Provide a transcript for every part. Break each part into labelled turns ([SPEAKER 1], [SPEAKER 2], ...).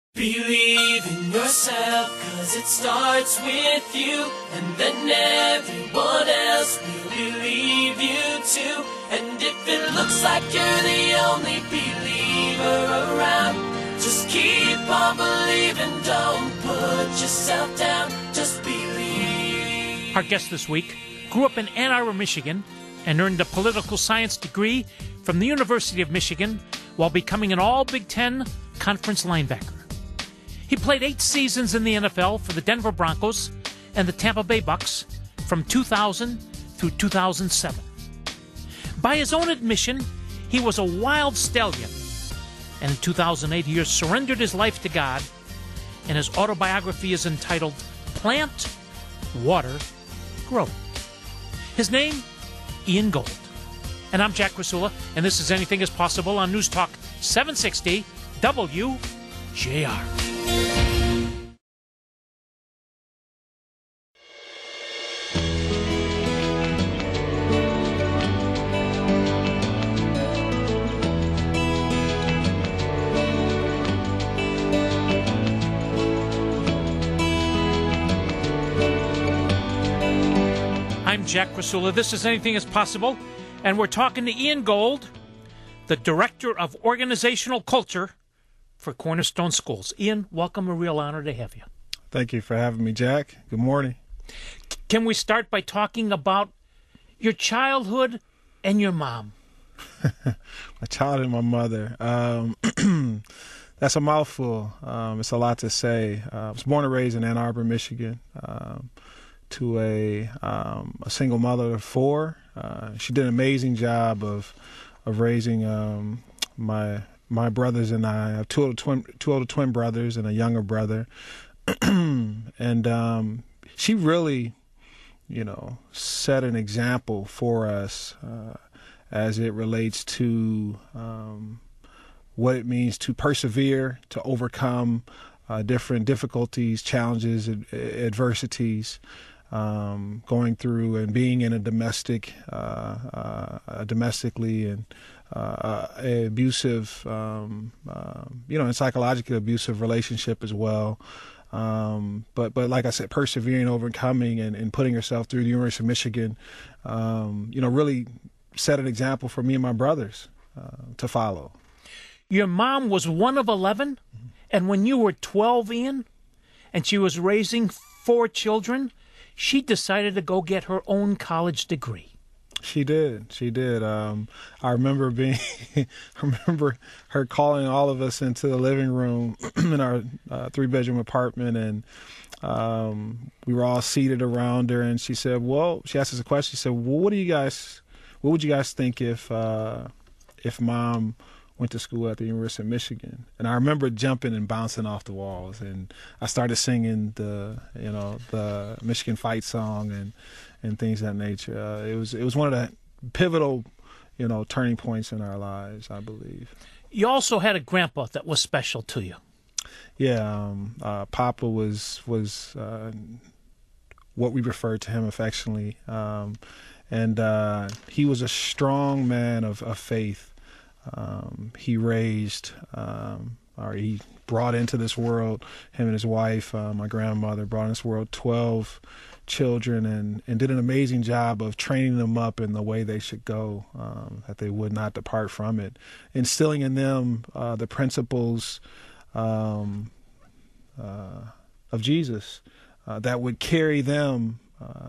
[SPEAKER 1] Believe in yourself, 'cause it starts with you, and then everyone else will believe you too. And if it looks like you're the only believer around, just keep on believing, don't put yourself down, just believe.
[SPEAKER 2] Our guest this week grew up in Ann Arbor, Michigan, and earned a political science degree from the University of Michigan while becoming an All-Big Ten Conference linebacker. He played 8 seasons in the NFL for the Denver Broncos and the Tampa Bay Bucks from 2000 through 2007. By his own admission, he was a wild stallion, and in 2008 he surrendered his life to God, and his autobiography is entitled Plant, Water, Grow. His name, Ian Gold. And I'm Jack Krasula, and this is Anything is Possible on News Talk 760 WJR. I'm Jack Krasula. This is Anything is Possible, and we're talking to Ian Gold, the Director of Organizational Culture for Cornerstone Schools. Ian, welcome. A real honor to have you.
[SPEAKER 3] Thank you for having me, Jack. Good morning.
[SPEAKER 2] Can we start by talking about your childhood and your mom?
[SPEAKER 3] My childhood and my mother. That's a mouthful. It's a lot to say. I was born and raised in Ann Arbor, Michigan, to a single mother of 4. She did an amazing job of raising my brothers and I. I have two older twin brothers and a younger brother. And she really, set an example for us as it relates to what it means to persevere, to overcome different difficulties, challenges, adversities, going through and being in a domestically and abusive, and psychologically abusive relationship as well. But like I said, persevering, overcoming, and putting herself through the University of Michigan, really set an example for me and my brothers to follow.
[SPEAKER 2] Your mom was one of 11, and when you were 12, Ian, and she was raising 4 children, she decided to go get her own college degree.
[SPEAKER 3] She did. I remember I remember her calling all of us into the living room in our 3-bedroom apartment, and we were all seated around her. And she said, she asked us a question. She said, "Well, what would you guys think if Mom went to school at the University of Michigan?" And I remember jumping and bouncing off the walls, and I started singing the Michigan Fight song and things of that nature. It was one of the pivotal, turning points in our lives, I believe.
[SPEAKER 2] You also had a grandpa that was special to you.
[SPEAKER 3] Yeah, Papa was what we referred to him affectionately, and he was a strong man of faith. He raised, he brought into this world, him and his wife, my grandmother, brought into this world 12 children, and did an amazing job of training them up in the way they should go, that they would not depart from it, instilling in them the principles of Jesus that would carry them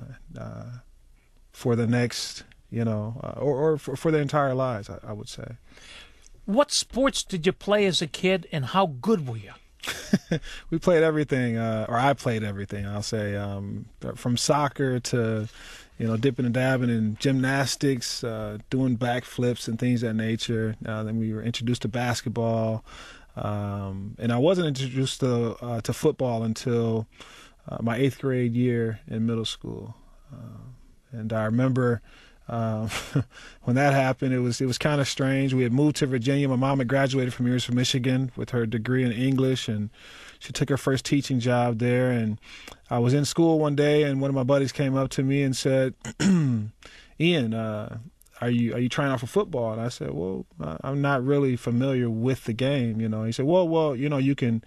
[SPEAKER 3] for the next, or for their entire lives, I would say.
[SPEAKER 2] What sports did you play as a kid, and how good were you?
[SPEAKER 3] We played everything, or I played everything, I'll say, from soccer to, dipping and dabbing in gymnastics, doing backflips and things of that nature. Then we were introduced to basketball, and I wasn't introduced to football until my 8th grade year in middle school. And I remember when that happened, it was kind of strange. We had moved to Virginia. My mom had graduated from University of Michigan with her degree in English, and she took her first teaching job there. And I was in school one day, and one of my buddies came up to me and said, "Ian, are you trying out for football?" And I said, "Well, I'm not really familiar with the game, you know." He said, "Well, you know, you can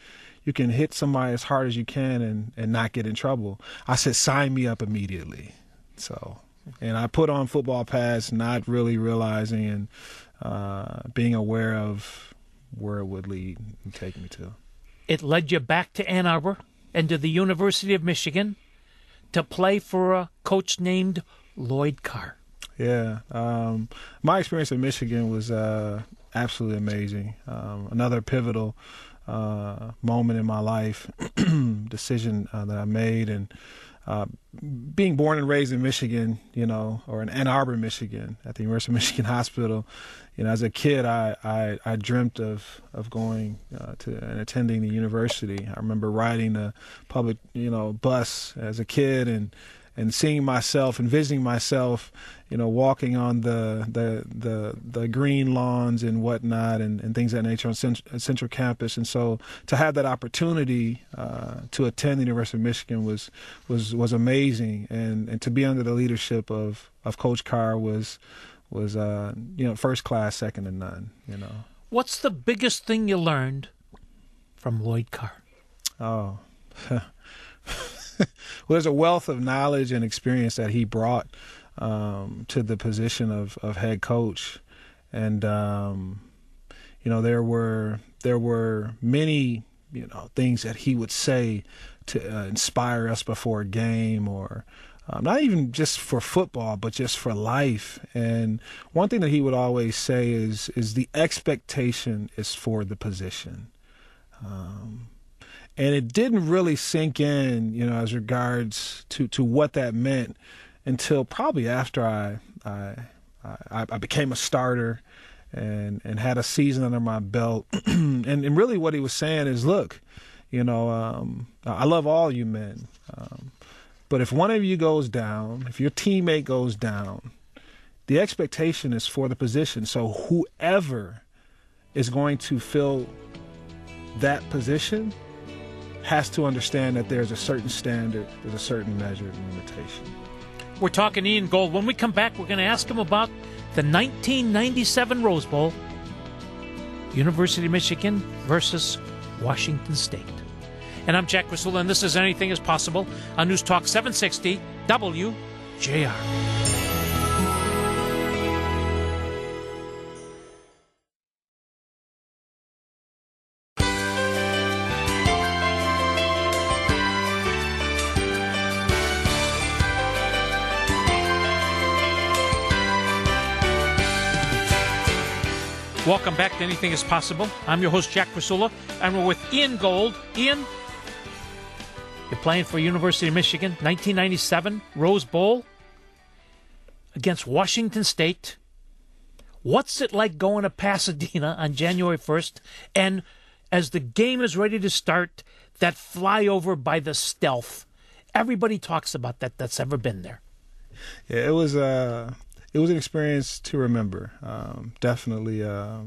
[SPEAKER 3] can hit somebody as hard as you can and not get in trouble. I said, sign me up immediately. So, and I put on football pads, not really realizing and being aware of where it would lead and take me to.
[SPEAKER 2] It led you back to Ann Arbor and to the University of Michigan to play for a coach named Lloyd Carr.
[SPEAKER 3] Yeah. My experience at Michigan was absolutely amazing. Another pivotal moment in my life, decision that I made. And being born and raised in Michigan, or in Ann Arbor, Michigan, at the University of Michigan Hospital, as a kid, I dreamt of going to and attending the university. I remember riding the public, bus as a kid and seeing myself and visiting myself, walking on the green lawns and whatnot and things of that nature on Central Campus. And so to have that opportunity to attend the University of Michigan was amazing. And to be under the leadership of Coach Carr was first class, second to none.
[SPEAKER 2] What's the biggest thing you learned from Lloyd Carr?
[SPEAKER 3] Oh, well, there's a wealth of knowledge and experience that he brought to the position of head coach, and there were many things that he would say to inspire us before a game, or not even just for football, but just for life. And one thing that he would always say is the expectation is for the position. And it didn't really sink in, as regards to what that meant until probably after I became a starter and had a season under my belt. and really what he was saying is, look, I love all you men. But if one of you goes down, if your teammate goes down, the expectation is for the position. So whoever is going to fill that position has to understand that there's a certain standard, there's a certain measure and limitation.
[SPEAKER 2] We're talking Ian Gold. When we come back, we're going to ask him about the 1997 Rose Bowl, University of Michigan versus Washington State. And I'm Jack Krasula, and this is Anything is Possible on News Talk 760 WJR. Welcome back to Anything is Possible. I'm your host, Jack Krasula, and we're with Ian Gold. Ian, you're playing for University of Michigan, 1997 Rose Bowl against Washington State. What's it like going to Pasadena on January 1st, and as the game is ready to start, that flyover by the Stealth? Everybody talks about that that's ever been there.
[SPEAKER 3] Yeah, it was an experience to remember. Definitely a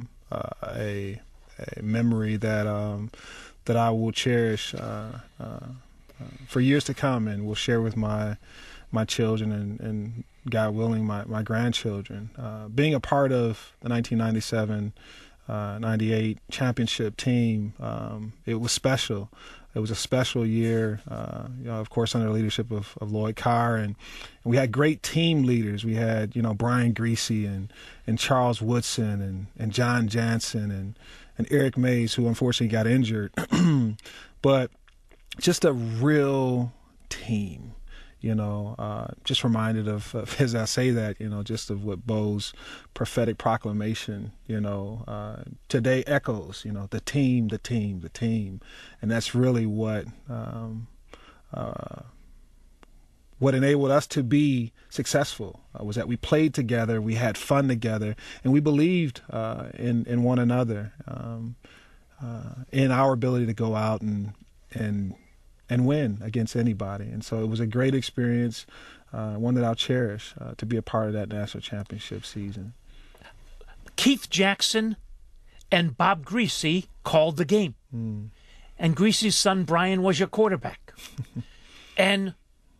[SPEAKER 3] memory that I will cherish for years to come, and will share with my children and God willing, my grandchildren. Being a part of the 1997-98 championship team, it was special. It was a special year, of course, under the leadership of Lloyd Carr, and we had great team leaders. We had, Brian Griese and Charles Woodson and John Jansen and Eric Mays, who unfortunately got injured. But just a real team, just reminded of as I say that, just of what Bo's prophetic proclamation, today echoes, the team. And that's really what enabled us to be successful, was that we played together, we had fun together, and we believed in one another, in our ability to go out and win against anybody. And so it was a great experience, one that I'll cherish, to be a part of that national championship season.
[SPEAKER 2] Keith Jackson and Bob Griese called the game. And Griese's son, Brian, was your quarterback. And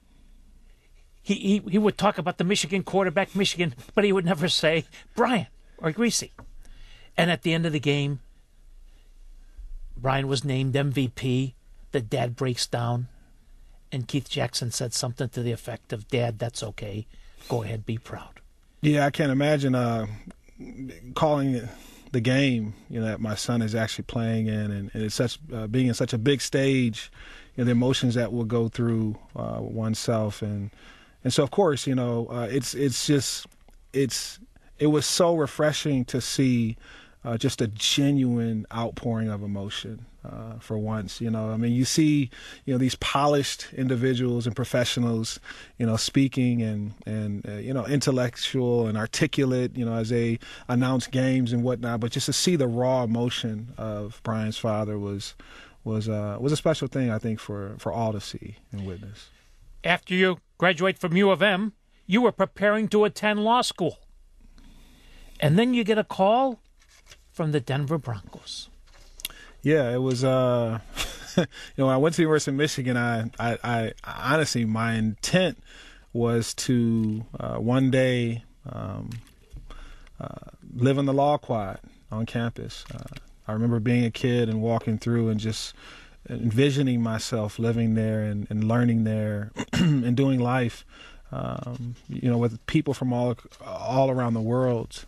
[SPEAKER 2] he would talk about the Michigan quarterback, but he would never say Brian or Griese. And at the end of the game, Brian was named MVP. The dad breaks down, and Keith Jackson said something to the effect of, "Dad, that's okay. Go ahead, be proud."
[SPEAKER 3] Yeah, I can't imagine calling it the game, that my son is actually playing in, and it's such being in such a big stage, the emotions that will go through oneself, and so of course, it was so refreshing to see just a genuine outpouring of emotion for once. You see, these polished individuals and professionals, speaking and intellectual and articulate, as they announce games and whatnot. But just to see the raw emotion of Brian's father was a special thing, I think, for all to see and witness.
[SPEAKER 2] After you graduate from U of M, you were preparing to attend law school. And then you get a call from the Denver Broncos.
[SPEAKER 3] Yeah, it was, when I went to the University of Michigan, I honestly, my intent was to one day live in the law quad on campus. I remember being a kid and walking through and just envisioning myself living there and learning there and doing life, with people from all around the world.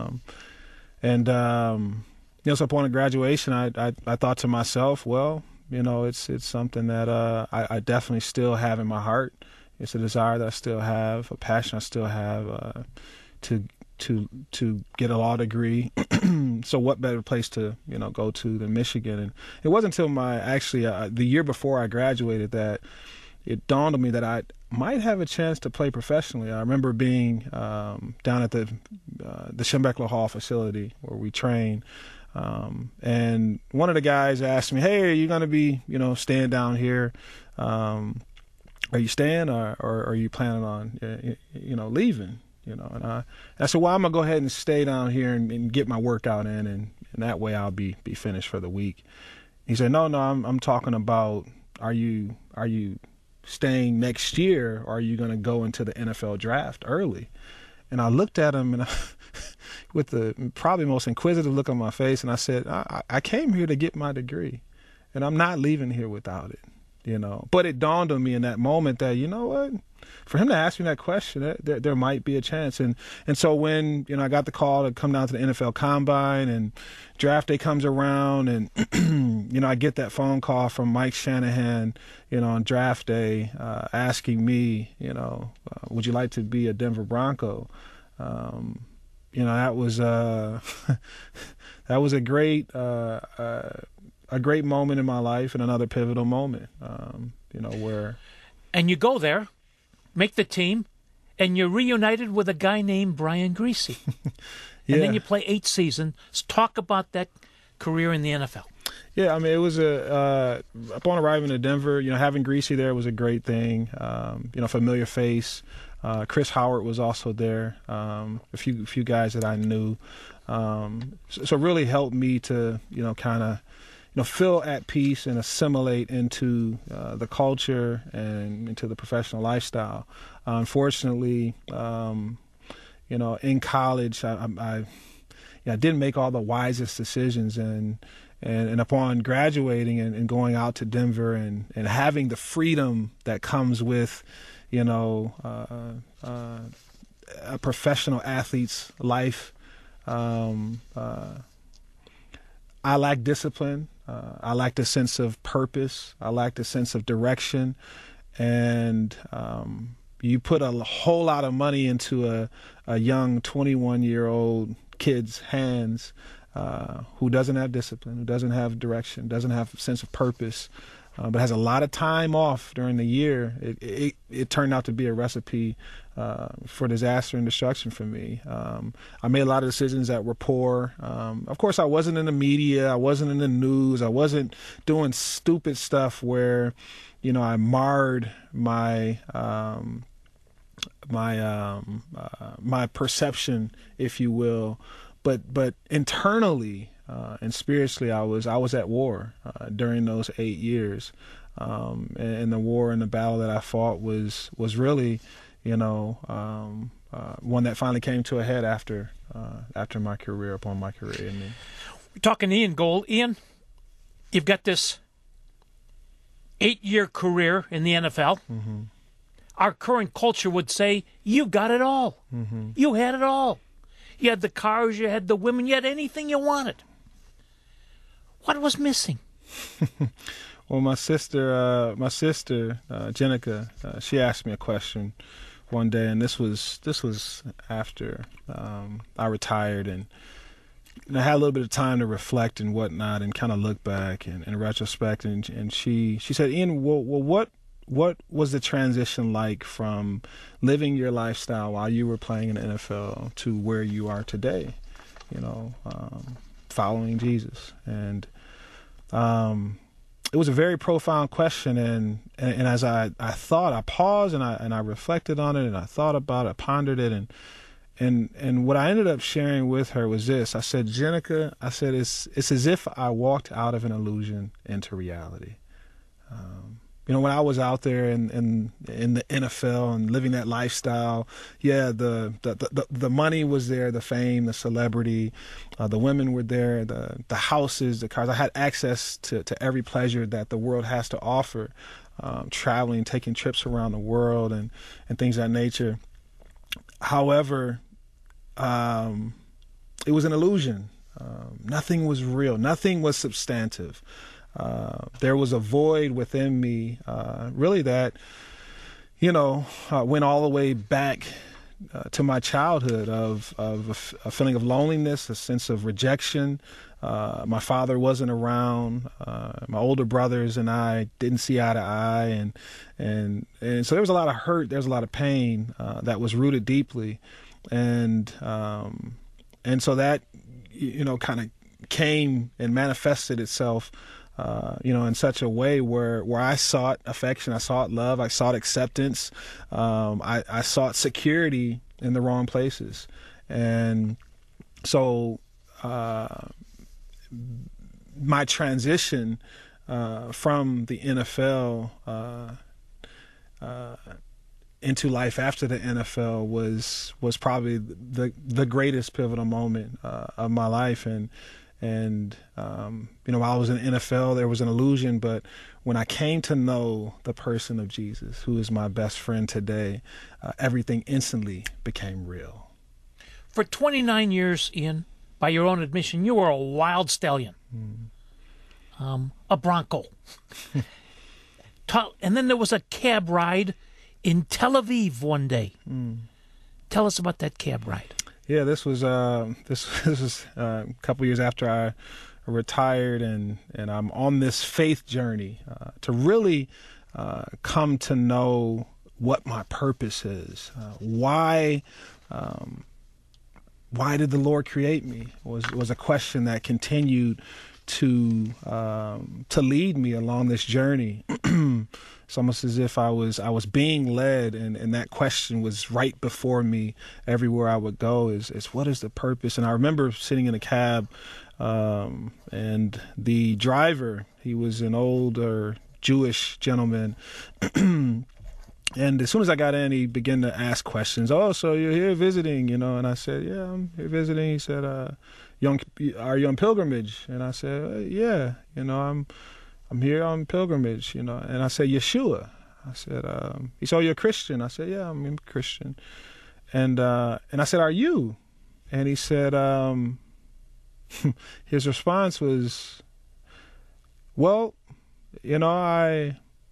[SPEAKER 3] So upon graduation, I thought to myself, well, it's something that I definitely still have in my heart. It's a desire that I still have, a passion I still have to get a law degree. So what better place to go to than Michigan? And it wasn't until the year before I graduated that it dawned on me that I might have a chance to play professionally. I remember being down at the Schembechler Hall facility where we train, and one of the guys asked me, "Hey, are you going to be staying down here? Are you staying, or are you planning on leaving?" And I said, "Well, I'm gonna go ahead and stay down here and get my workout in, and that way I'll be finished for the week." He said, "No, I'm talking about are you staying next year, or are you going to go into the NFL draft early?" And I looked at him and with the probably most inquisitive look on my face, and I said, I came here to get my degree, and I'm not leaving here without it. But it dawned on me in that moment that, what? For him to ask me that question, there might be a chance. And so when, I got the call to come down to the NFL Combine and draft day comes around and, I get that phone call from Mike Shanahan, on draft day asking me, would you like to be a Denver Bronco? That was that was a great moment in my life and another pivotal moment, where.
[SPEAKER 2] And you go there, make the team, and you're reunited with a guy named Brian Griese.
[SPEAKER 3] Yeah.
[SPEAKER 2] And then you play 8 seasons. Talk about that career in the NFL.
[SPEAKER 3] Yeah, it was upon arriving to Denver, having Griese there was a great thing. Familiar face. Chris Howard was also there. A few guys that I knew. So really helped me to, kind of, feel at peace and assimilate into the culture and into the professional lifestyle. Unfortunately, in college, I didn't make all the wisest decisions, and upon graduating and going out to Denver and having the freedom that comes with, a professional athlete's life, I lacked discipline. I lacked a sense of purpose. I lacked a sense of direction. And you put a whole lot of money into a young 21-year-old kid's hands who doesn't have discipline, who doesn't have direction, doesn't have a sense of purpose, but has a lot of time off during the year. It turned out to be a recipe for disaster and destruction for me. I made a lot of decisions that were poor. Of course, I wasn't in the media. I wasn't in the news. I wasn't doing stupid stuff where, I marred my my perception, if you will. But internally and spiritually, I was at war during those 8 years. And the war and the battle that I fought was really, one that finally came to a head after my career, upon my career ending.
[SPEAKER 2] We're talking Ian Gold. Ian, You've got this 8-year career in the NFL.
[SPEAKER 3] Mm-hmm.
[SPEAKER 2] Our current culture would say, you got it all.
[SPEAKER 3] Mm-hmm.
[SPEAKER 2] You had it all. You had the cars, you had the women, you had anything you wanted. What was missing?
[SPEAKER 3] Well, my sister, Jenica, she asked me a question one day, and this was after I retired, and I had a little bit of time to reflect and whatnot, and kind of look back and in retrospect. And she said, Ian, well, what was the transition like from living your lifestyle while you were playing in the NFL to where you are today? You know, following Jesus. And it was a very profound question, and as I thought, I paused and I reflected on it, and I thought about it, I pondered it, and what I ended up sharing with her was this. I said, Jenica, I said, it's as if I walked out of an illusion into reality. You know, when I was out there in the NFL and living that lifestyle, yeah, the money was there, the fame, the celebrity, the women were there, the houses, the cars. I had access to every pleasure that the world has to offer, traveling, taking trips around the world and things of that nature. However, it was an illusion. Nothing was real. Nothing was substantive. There was a void within me, really that, you know, went all the way back to my childhood of a feeling of loneliness, a sense of rejection. My father wasn't around. My older brothers and I didn't see eye to eye, and so there was a lot of hurt. There was a lot of pain that was rooted deeply, and so that, you know, kind of came and manifested itself. You know, in such a way where I sought affection, I sought love, I sought acceptance, I sought security in the wrong places. And so my transition from the NFL into life after the NFL was probably the greatest pivotal moment of my life. And you know, while I was in the NFL, there was an illusion, but when I came to know the person of Jesus, who is my best friend today, everything instantly became real.
[SPEAKER 2] For 29 years, Ian, by your own admission, you were a wild stallion, a bronco. And then there was a cab ride in Tel Aviv one day. Tell us about that cab ride.
[SPEAKER 3] Yeah, this was a couple years after I retired, and I'm on this faith journey to really come to know what my purpose is. Why did the Lord create me? Was a question that continued to lead me along this journey. It's almost as if I was being led, and that question was right before me everywhere I would go. Is what is the purpose? And I remember sitting in a cab, and the driver, he was an older Jewish gentleman. And as soon as I got in, he began to ask questions. Oh, so you're here visiting, you know? And I said, yeah, I'm here visiting. He said, are you on pilgrimage? And I said, yeah, you know, I'm here on pilgrimage, you know. And I said, Yeshua. I said, he said, oh, you're a Christian. I said, yeah, I'm a Christian. And I said, are you? And he said, his response was, well, you know,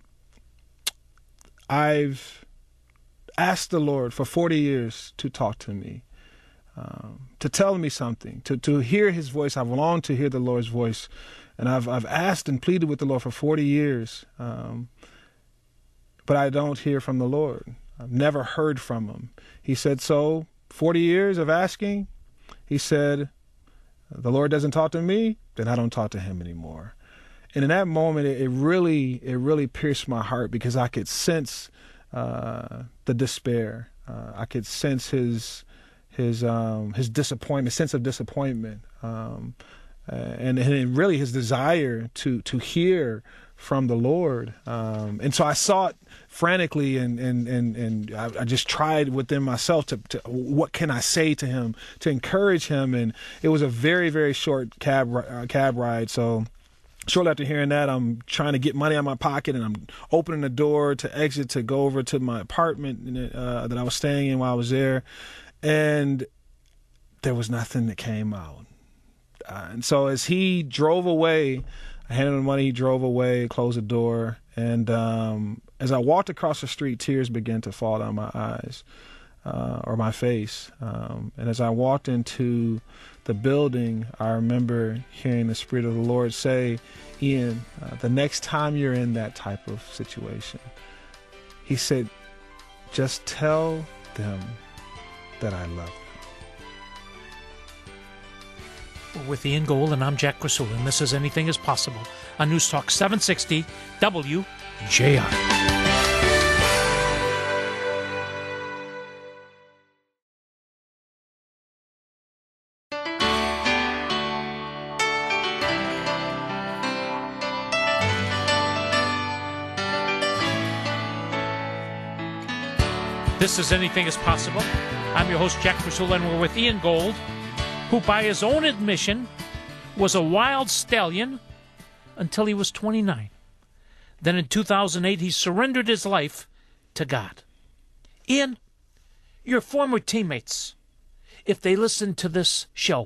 [SPEAKER 3] I've asked the Lord for 40 years to talk to me, to tell me something, to hear his voice. I've longed to hear the Lord's voice. And I've asked and pleaded with the Lord for 40 years, but I don't hear from the Lord. I've never heard from him. He said, so 40 years of asking, he said, the Lord doesn't talk to me, then I don't talk to him anymore. And in that moment, it really pierced my heart, because I could sense the despair. I could sense his disappointment, sense of disappointment. And really his desire to hear from the Lord. And so I sought frantically, and I just tried within myself to what can I say to him to encourage him. And it was a very, very short cab ride. So shortly after hearing that, I'm trying to get money out of my pocket, and I'm opening the door to exit to go over to my apartment that I was staying in while I was there, and there was nothing that came out. And so as he drove away, I handed him the money, he drove away, closed the door, and as I walked across the street, tears began to fall down my eyes, or my face. And as I walked into the building, I remember hearing the Spirit of the Lord say, Ian, the next time you're in that type of situation, he said, just tell them that I love them.
[SPEAKER 2] With Ian Gold, and I'm Jack Krasula, and this is Anything is Possible on News Talk 760 WJR. This is Anything is Possible. I'm your host, Jack Krasula, and we're with Ian Gold, who by his own admission was a wild stallion until he was 29. Then in 2008, he surrendered his life to God. Ian, your former teammates, if they listened to this show,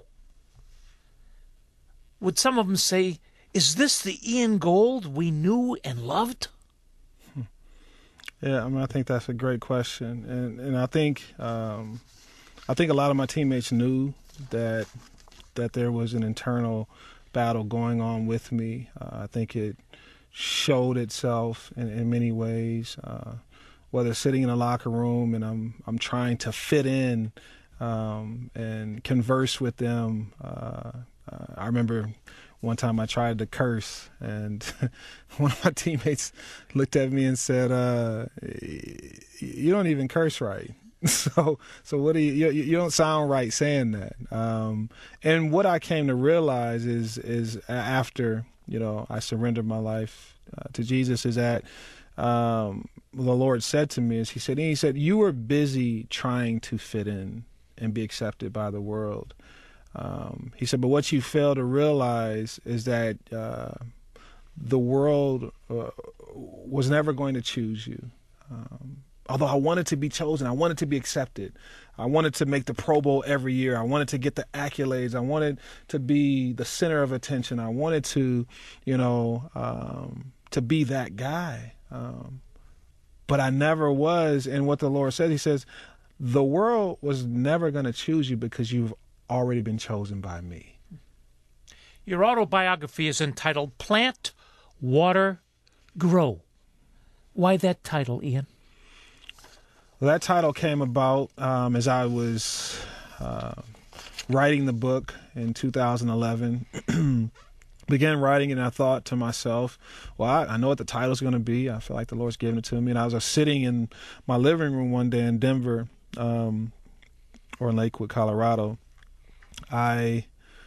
[SPEAKER 2] would some of them say, is this the Ian Gold we knew and loved?
[SPEAKER 3] Yeah, I mean, I think that's a great question, and I think a lot of my teammates knew that there was an internal battle going on with me. I think it showed itself in many ways, whether sitting in a locker room and I'm trying to fit in and converse with them. I remember one time I tried to curse, and one of my teammates looked at me and said, "You don't even curse right." So what do you don't sound right saying that. And what I came to realize is after, I surrendered my life to Jesus, is that the Lord said to me, he said, you were busy trying to fit in and be accepted by the world. He said, but what you fail to realize is that the world was never going to choose you. Although I wanted to be chosen, I wanted to be accepted. I wanted to make the Pro Bowl every year. I wanted to get the accolades. I wanted to be the center of attention. I wanted to, to be that guy. But I never was. And what the Lord said, he says, the world was never going to choose you because you've already been chosen by me.
[SPEAKER 2] Your autobiography is entitled Plant, Water, Grow. Why that title, Ian?
[SPEAKER 3] Well, that title came about as I was writing the book in 2011. Began writing it, and I thought to myself, well, I know what the title's going to be. I feel like the Lord's given it to me. And I was sitting in my living room one day in Denver, or in Lakewood, Colorado. I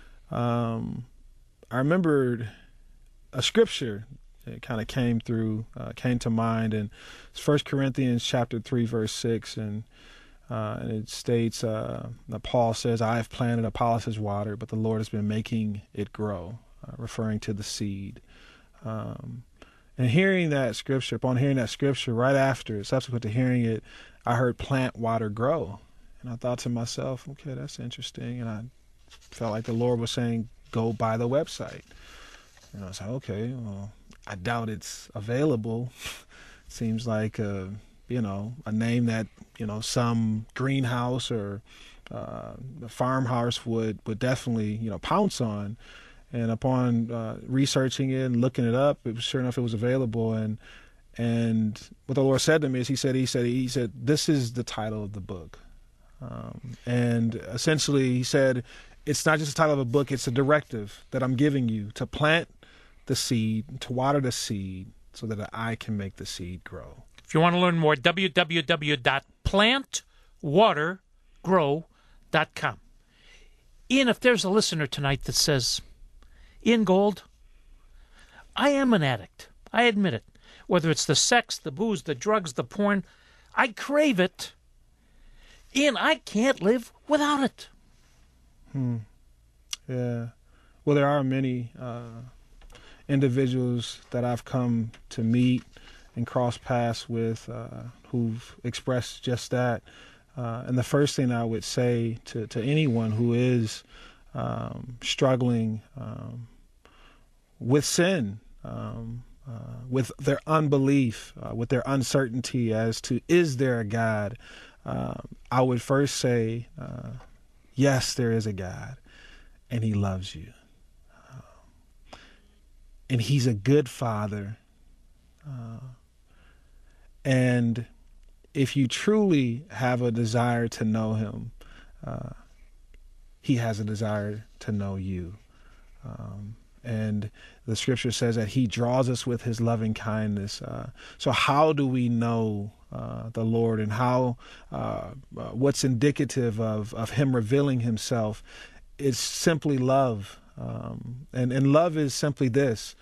[SPEAKER 3] remembered a scripture that kind of came to mind, and it's 1 Corinthians chapter 3, verse 6, and it states that Paul says, I have planted, Apollos has watered, but the Lord has been making it grow, referring to the seed. And upon hearing that scripture, right after, subsequent to hearing it, I heard plant, water, grow. And I thought to myself, okay, that's interesting. And I felt like the Lord was saying, go buy the website. And I was like, okay, well, I doubt it's available. Seems like, a name that, some greenhouse or the farmhouse would definitely, pounce on. And upon researching it and looking it up, sure enough, it was available. And what the Lord said to me is, he said, this is the title of the book. And essentially he said, it's not just the title of a book, it's a directive that I'm giving you to plant the seed, to water the seed so that I can make the seed grow.
[SPEAKER 2] If you want to learn more, www.plantwatergrow.com. Ian, if there's a listener tonight that says, Ian Gold, I am an addict. I admit it. Whether it's the sex, the booze, the drugs, the porn, I crave it. Ian, I can't live without it.
[SPEAKER 3] Yeah. Well, there are many individuals that I've come to meet and cross paths with who've expressed just that. And the first thing I would say to anyone who is struggling with sin, with their unbelief, with their uncertainty as to is there a God, I would first say, yes, there is a God, and he loves you. And he's a good father. And if you truly have a desire to know him, he has a desire to know you. And the scripture says that he draws us with his loving kindness. So how do we know the Lord, and how what's indicative of him revealing himself is simply love. And love is simply this,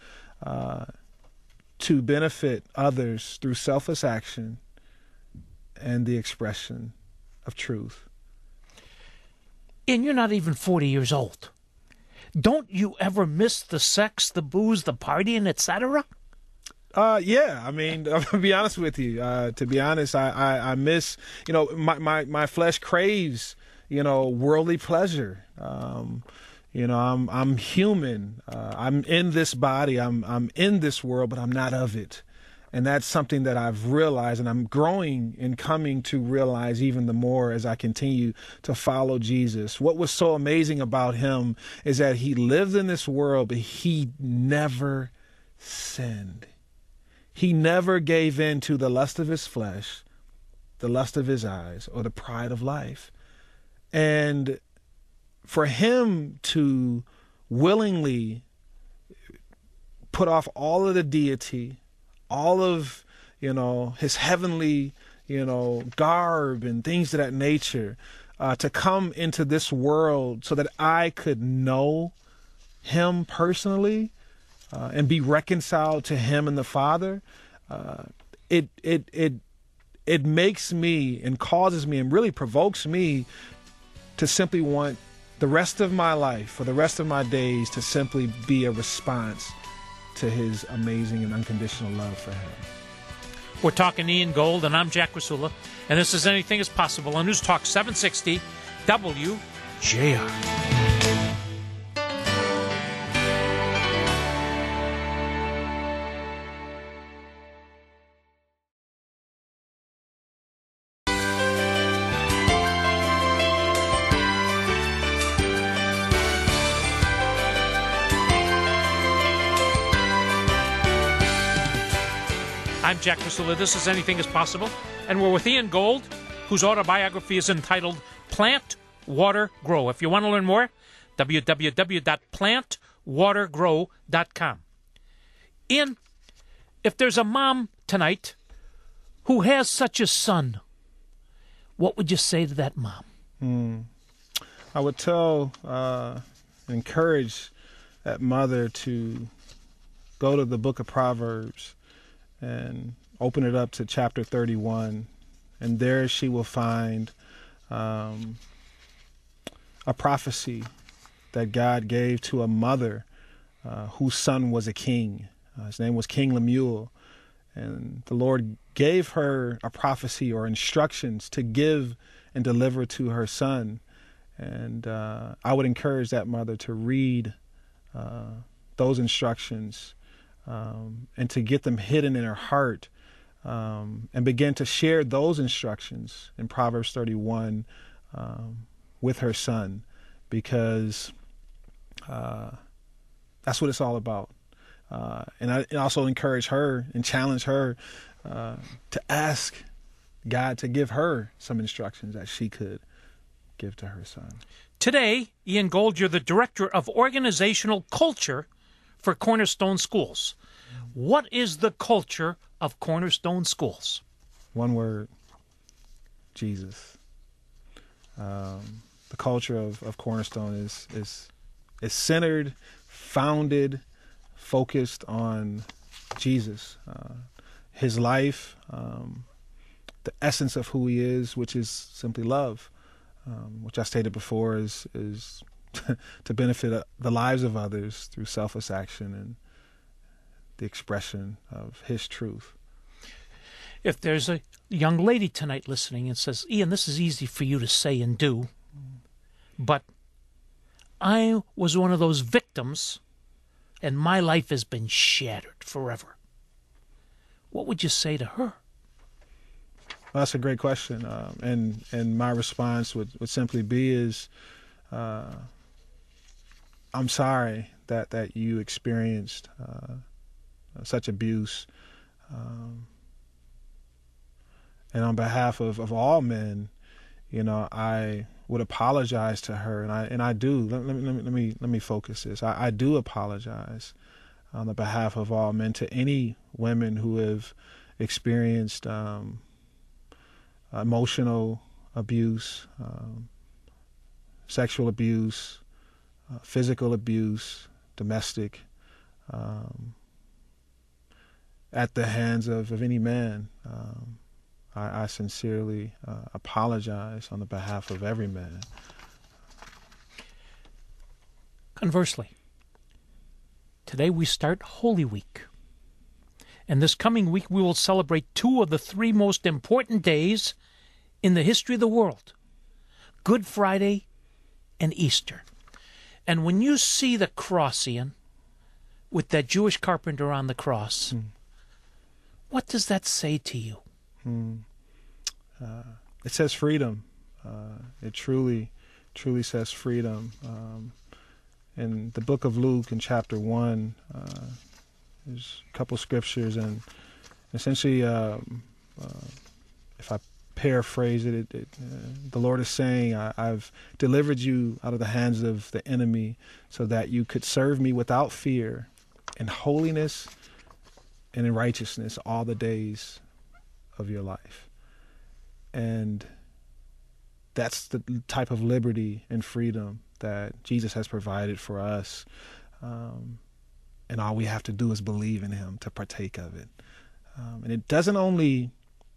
[SPEAKER 3] to benefit others through selfless action and the expression of truth.
[SPEAKER 2] And you're not even 40 years old. Don't you ever miss the sex, the booze, the partying, etc.?
[SPEAKER 3] Yeah, I mean, I'm gonna be honest with you. To be honest, I miss, my flesh craves, worldly pleasure. I'm human. I'm in this body. I'm in this world, but I'm not of it. And that's something that I've realized, and I'm growing and coming to realize even the more as I continue to follow Jesus. What was so amazing about him is that he lived in this world, but he never sinned. He never gave in to the lust of his flesh, the lust of his eyes, or the pride of life. And for him to willingly put off all of the deity, all of, his heavenly, garb and things of that nature, to come into this world so that I could know him personally, and be reconciled to him and the Father, it makes me and causes me and really provokes me to simply want the rest of my life, for the rest of my days, to simply be a response to his amazing and unconditional love for him.
[SPEAKER 2] We're talking Ian Gold, and I'm Jack Rasula, and this is Anything is Possible on News Talk 760 WJR. I'm Jack Rasula. This is Anything is Possible. And we're with Ian Gold, whose autobiography is entitled Plant, Water, Grow. If you want to learn more, www.plantwatergrow.com. Ian, if there's a mom tonight who has such a son, what would you say to that mom?
[SPEAKER 3] I would encourage that mother to go to the book of Proverbs and open it up to chapter 31, and there she will find a prophecy that God gave to a mother whose son was a king. His name was King Lemuel, and the Lord gave her a prophecy or instructions to give and deliver to her son. And I would encourage that mother to read those instructions, and to get them hidden in her heart, and begin to share those instructions in Proverbs 31 with her son, because that's what it's all about. And I also encourage her and challenge her to ask God to give her some instructions that she could give to her son.
[SPEAKER 2] Today, Ian Gold, you're the Director of Organizational Culture for Cornerstone Schools. What is the culture of Cornerstone Schools?
[SPEAKER 3] One word: Jesus. The culture of Cornerstone is centered, founded, focused on Jesus, his life, the essence of who he is, which is simply love, which I stated before is to benefit the lives of others through selfless action the expression of His truth.
[SPEAKER 2] If there's a young lady tonight listening and says, Ian, this is easy for you to say and do, but I was one of those victims and my life has been shattered forever, what would you say to her?
[SPEAKER 3] Well, that's a great question. And my response would simply be is, I'm sorry that you experienced such abuse. And on behalf of all men, I would apologize to her, and I do. Let me focus this. I do apologize on the behalf of all men to any women who have experienced emotional abuse, sexual abuse, physical abuse, domestic, at the hands of any man. I sincerely apologize on the behalf of every man.
[SPEAKER 2] Conversely, today we start Holy Week. And this coming week we will celebrate two of the three most important days in the history of the world, Good Friday and Easter. And when you see the cross, Ian, with that Jewish carpenter on the cross, what does that say to you?
[SPEAKER 3] It says freedom. It truly says freedom. In the book of Luke, in chapter 1, there's a couple scriptures, and essentially, if I paraphrase it, the Lord is saying, I've delivered you out of the hands of the enemy so that you could serve me without fear, in holiness and in righteousness all the days of your life. And that's the type of liberty and freedom that Jesus has provided for us. And all we have to do is believe in Him to partake of it. And it doesn't only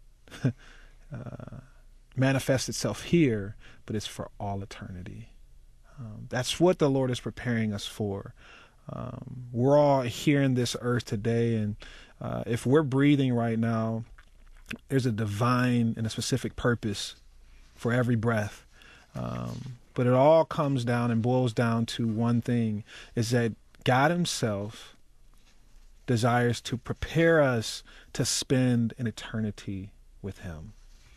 [SPEAKER 3] manifest itself here, but it's for all eternity. That's what the Lord is preparing us for. We're all here in this earth today, and if we're breathing right now, there's a divine and a specific purpose for every breath. But it all comes down and boils down to one thing, is that God Himself desires to prepare us to spend an eternity with Him.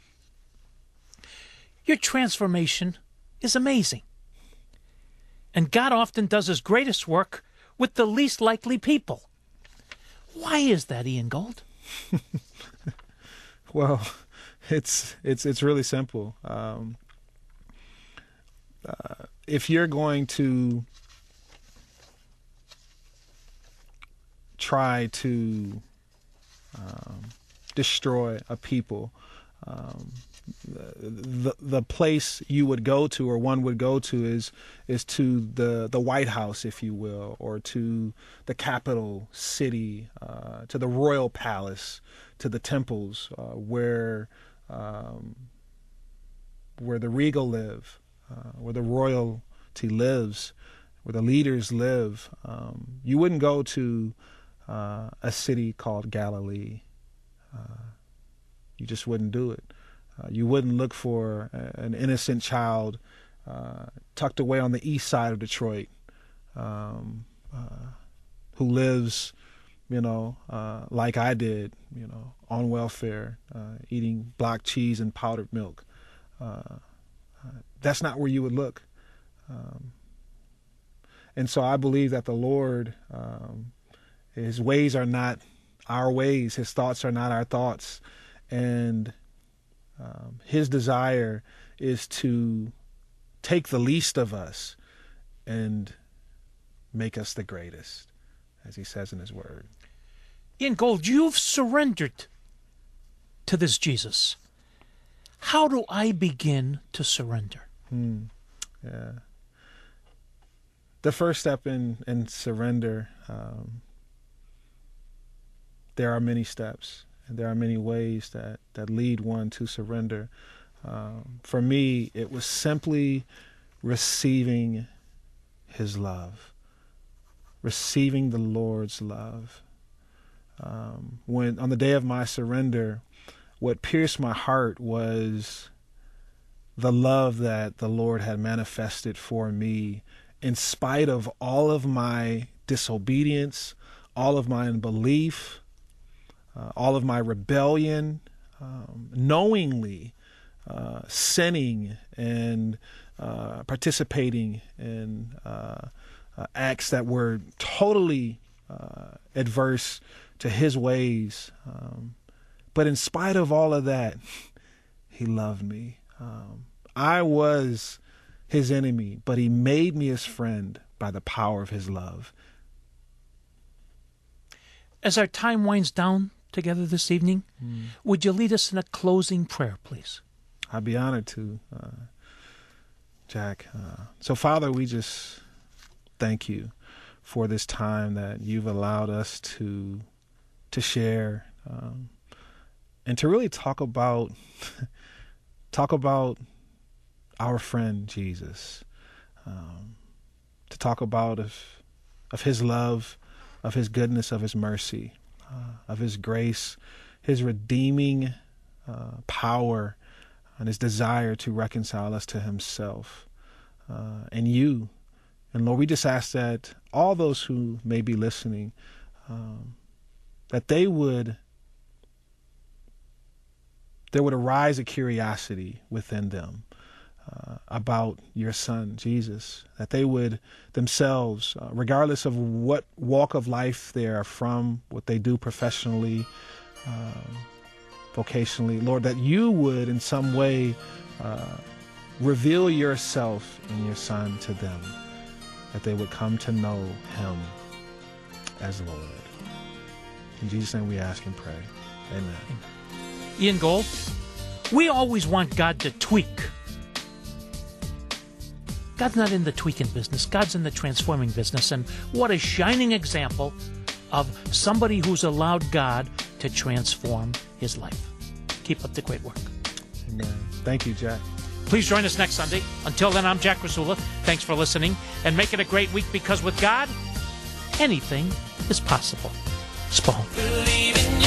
[SPEAKER 2] Your transformation is amazing. And God often does His greatest work with the least likely people. Why is that, Ian Gold?
[SPEAKER 3] Well, it's really simple. If you're going to try to destroy a people, the place you would go to, or one would go to, is to the White House, if you will, or to the capital city, to the royal palace, to the temples, where the regal live, where the royalty lives, where the leaders live. You wouldn't go to a city called Galilee. You just wouldn't do it. You wouldn't look for an innocent child tucked away on the east side of Detroit who lives, like I did, on welfare, eating block cheese and powdered milk. That's not where you would look. And so I believe that the Lord, His ways are not our ways. His thoughts are not our thoughts. And His desire is to take the least of us and make us the greatest, as He says in His Word.
[SPEAKER 2] Ian Gold, you've surrendered to this Jesus. How do I begin to surrender?
[SPEAKER 3] Yeah. The first step in surrender, there are many steps, and there are many ways that lead one to surrender. For me, it was simply receiving His love, receiving the Lord's love. When on the day of my surrender, what pierced my heart was the love that the Lord had manifested for me in spite of all of my disobedience, all of my unbelief, all of my rebellion, knowingly sinning and participating in acts that were totally adverse to his ways. But in spite of all of that, he loved me. I was his enemy, but he made me his friend by the power of his love.
[SPEAKER 2] As our time winds down together this evening, would you lead us in a closing prayer, please?
[SPEAKER 3] I'd be honored to, Jack. So, Father, we just thank you for this time that you've allowed us to share and to really talk about our friend Jesus, to talk about of his love, of his goodness, of his mercy, of his grace, his redeeming power, and his desire to reconcile us to himself and you. And Lord, we just ask that all those who may be listening, that there would arise a curiosity within them about your son, Jesus, that they would themselves, regardless of what walk of life they are from, what they do professionally, vocationally, Lord, that you would in some way reveal yourself in your son to them, that they would come to know him as Lord. In Jesus' name we ask and pray. Amen.
[SPEAKER 2] Ian Gold, we always want God to tweak. God's not in the tweaking business. God's in the transforming business. And what a shining example of somebody who's allowed God to transform his life. Keep up the great work.
[SPEAKER 3] Amen. Thank you, Jack.
[SPEAKER 2] Please join us next Sunday. Until then, I'm Jack Rasula. Thanks for listening. And make it a great week, because with God, anything is possible. Spawn.
[SPEAKER 1] Believe in